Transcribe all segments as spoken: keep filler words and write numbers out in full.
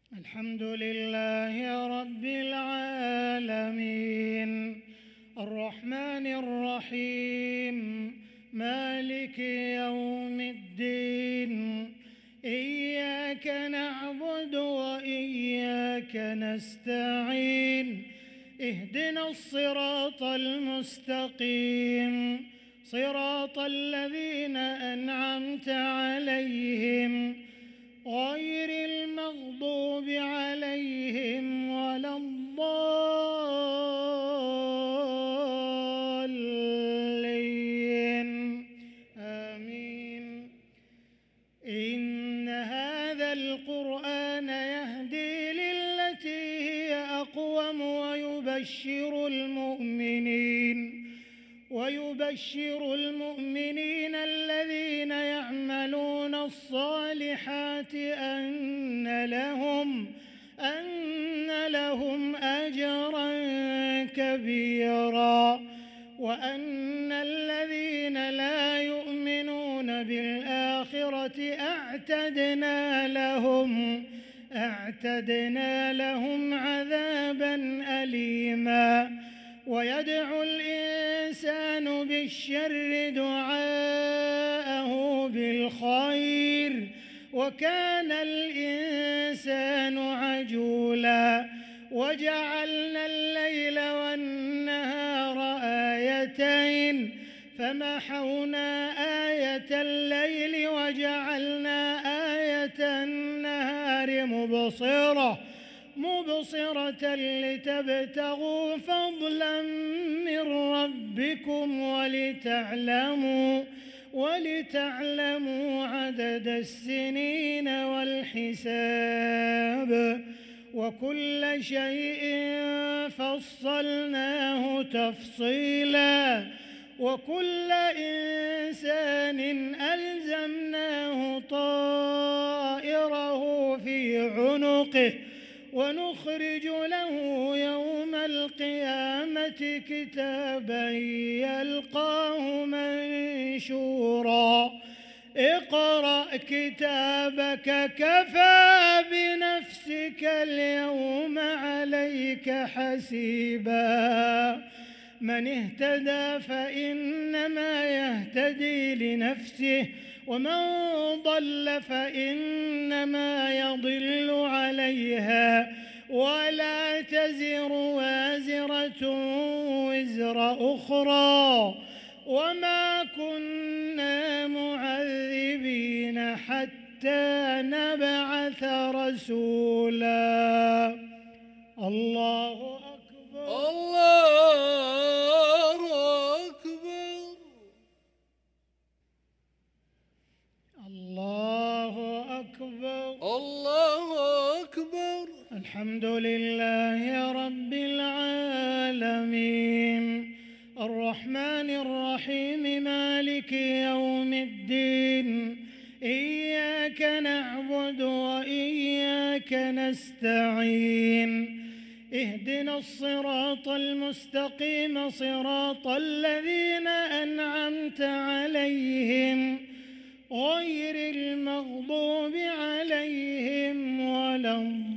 الحمد لله رب العالمين الرحمن الرحيم مالك يوم الدين إياك نعبد وإياك نستعين اهدنا الصراط المستقيم صراط الذين أنعمت عليهم غير المغضوب عليهم ولا الضالين آمين. إن هذا القرآن يهدي للتي هي أقوم ويبشر المؤمنين ويبشر المؤمنين الذين يعملون الصالحات أن لهم أن لهم أجرا كبيرا وأن الذين لا يؤمنون بالآخرة أعتدنا لهم أعتدنا لهم عذابا أليما. ويدعو الإنسان بالشر دعاءه بالخير وكان الإنسان عجولا. وجعلنا الليل والنهار آيتين فمحونا آية الليل وجعلنا آية النهار مبصرة مبصرة لتبتغوا فضلا من ربكم ولتعلموا ولتعلموا عدد السنين والحساب وكل شيء فصلناه تفصيلا وكل إنسان ألزمناه طائره في عنقه ونخرج له يوم القيامة كتابا يلقاه منشورا. اقرأ كتابك كفى بنفسك اليوم عليك حسيبا. من اهتدى فإنما يهتدي لنفسه ومن ضل فإنما يضل عليها ولا تزر وازرة وزر أخرى وما كنا معذبين حتى نبعث رسولا. الله أكبر الله أكبر الله أكبر الله أكبر. الحمد لله رب العالمين الرحمن الرحيم مالك يوم الدين إياك نعبد وإياك نستعين اهدنا الصراط المستقيم صراط الذين أنعمت عليهم غير المغضوب عليهم ولا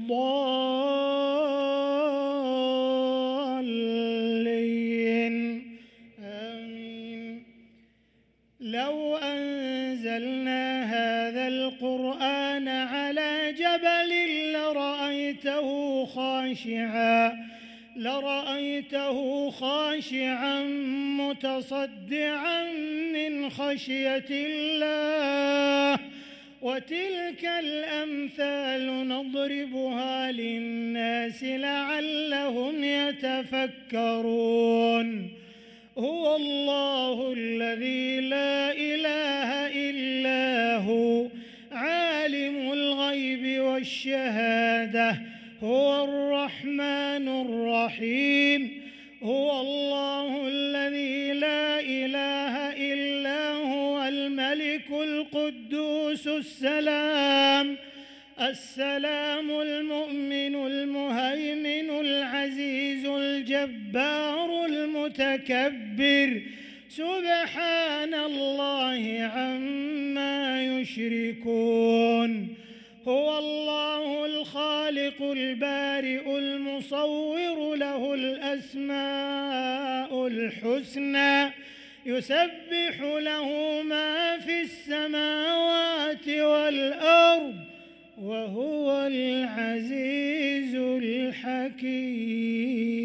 الضالين آمين. لو أنزلنا هذا القرآن على جبل لرأيته خاشعا لرأيته خاشعا متصدعا من خشية الله. وتلك الأمثال نضربها للناس لعلهم يتفكرون. هو الله الذي لا إله إلا هو عالم الغيب والشهادة هو الرحمن الرحيم. هو الله الذي لا إله إلا هو الملك القدوس السلام السلام المؤمن المهيمن العزيز الجبار المتكبر سبحان الله عما يشركون. هو الله الخالق الخالق البارئ المصور له الأسماء الحسنى يسبح له ما في السماوات والأرض وهو العزيز الحكيم.